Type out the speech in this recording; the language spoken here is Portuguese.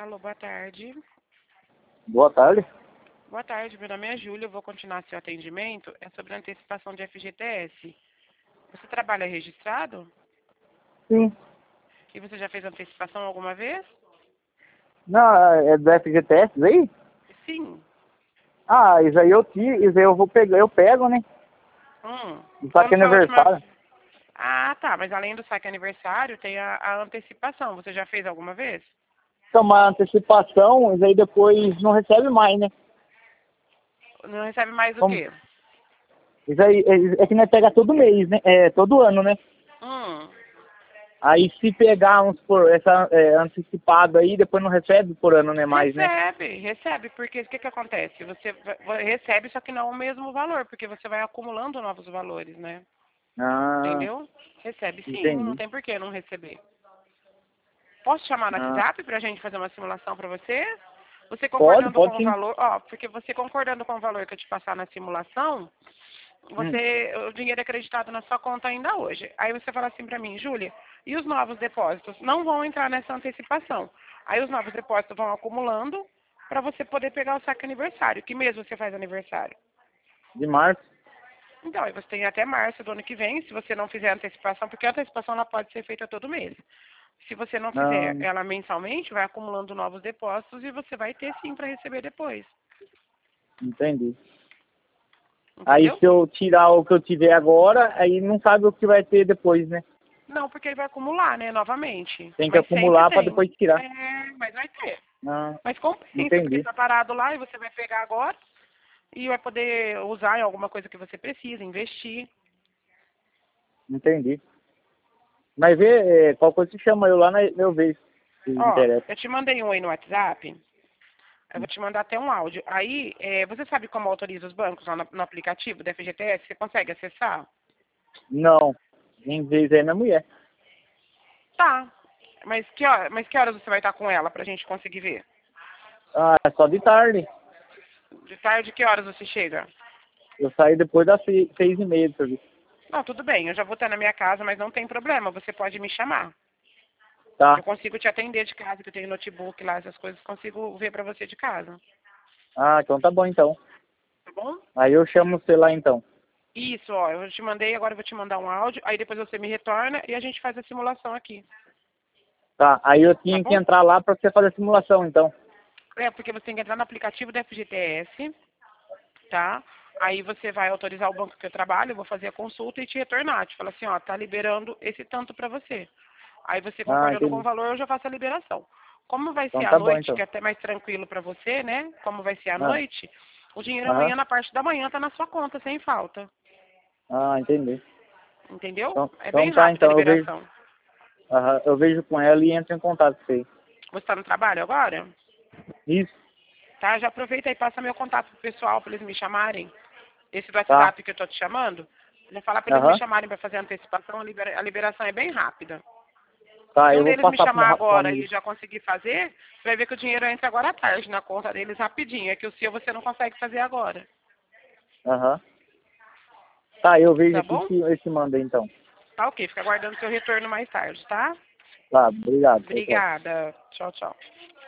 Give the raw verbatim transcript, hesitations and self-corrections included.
Alô, boa tarde. Boa tarde. Boa tarde, meu nome é Júlia, eu vou continuar seu atendimento. É sobre a antecipação de F G T S. Você trabalha registrado? Sim. E você já fez antecipação alguma vez? Não, é do F G T S aí? Sim. Ah, isso aí eu tiro, isso aí eu vou pegar, eu pego, né? Hum. No saque Quando foi a última... aniversário. Ah, tá, mas além do saque aniversário, tem a, a antecipação. Você já fez alguma vez? Então, uma antecipação, isso aí depois não recebe mais, né? Não recebe mais o Como? quê? Isso aí é, é que nós pega todo mês, né? É, todo ano, né? Hum. Aí se pegar uns por essa é, antecipado aí, depois não recebe por ano, né? Mais, né? Recebe, recebe, porque o que, que acontece? Você vai- recebe, só que não o mesmo valor, porque você vai acumulando novos valores, né? Ah, Entendeu? Recebe sim, não entendi. tem por que não receber. Posso chamar no Ah, WhatsApp pra gente fazer uma simulação pra você? Você pode, concordando com pode o sim. valor, ó, porque você concordando com o valor que eu te passar na simulação, Hum. você, o dinheiro é acreditado na sua conta ainda hoje. Aí você fala assim pra mim, Júlia, e os novos depósitos não vão entrar nessa antecipação. Aí os novos depósitos vão acumulando pra você poder pegar o saque aniversário. Que mês você faz aniversário? De março. Então, aí você tem até março do ano que vem, se você não fizer a antecipação, porque a antecipação ela pode ser feita todo mês. Se você não Ah, fizer ela mensalmente, vai acumulando novos depósitos e você vai ter sim para receber depois. entendi. Aí Entendeu? se eu tirar o que eu tiver agora, aí não sabe o que vai ter depois, né? Não, porque ele vai acumular, né, novamente. Tem que Mas sempre acumular para tem. depois tirar. É, mas vai ter. Ah, Mas compensa, porque entendi, está parado lá e você vai pegar agora e vai poder usar em alguma coisa que você precisa, investir. entendi. Mas vê, é, qual coisa se chama eu lá, na, eu vejo, se Ó, interessa. eu te mandei um aí no WhatsApp. Eu vou te mandar até um áudio. Aí, é, você sabe como autoriza os bancos lá no, no aplicativo da F G T S? Você consegue acessar? Não, em vez é minha mulher. Tá. Mas que, hora, mas que horas você vai estar com ela pra gente conseguir ver? Ah, é só de tarde. De tarde, que horas você chega? Eu saí depois das seis, seis e meia do serviço. Não, tudo bem. Eu já vou estar na minha casa, mas não tem problema. Você pode me chamar. Tá. Eu consigo te atender de casa, que eu tenho notebook lá, essas coisas. Consigo ver pra você de casa. Ah, então tá bom então. Tá bom? Aí eu chamo você lá então. Isso, ó. Eu te mandei, agora eu vou te mandar um áudio. Aí depois você me retorna e a gente faz a simulação aqui. Tá, aí eu Tá tinha que bom? entrar lá pra você fazer a simulação então. É, porque você tem que entrar no aplicativo da F G T S, tá? Aí você vai autorizar o banco que eu trabalho, eu vou fazer a consulta e te retornar. Te falar assim, ó, tá liberando esse tanto pra você. Aí você Ah, concordando com o entendi. valor, eu já faço a liberação. Como vai ser Então à tá bom noite, que então. é até mais tranquilo pra você, né? Como vai ser à Ah, noite, o dinheiro aham. amanhã na parte da manhã tá na sua conta, sem falta. Ah, entendi. Entendeu? Então, É bem então tá, rápida a então eu vejo, liberação. aham, eu vejo com ela e entro em contato com você. Você tá no trabalho agora? Isso, Tá? Já aproveita e passa meu contato pro pessoal pra eles me chamarem. Esse do tá. WhatsApp que eu tô te chamando. Já falar pra eles me Aham. chamarem pra fazer a antecipação, a libera- a liberação é bem rápida. Tá, Se um eu vou deles me passar chamar pra, pra agora amigo. e já conseguir fazer, você vai ver que o dinheiro entra agora à tarde na conta deles rapidinho. É que o seu você não consegue fazer agora. Aham. Tá, eu vejo Tá aqui bom? que eu te mando então. Tá ok. Fica aguardando seu retorno mais tarde, tá? Tá, obrigado. Tchau, tchau. Obrigada. Tchau, tchau.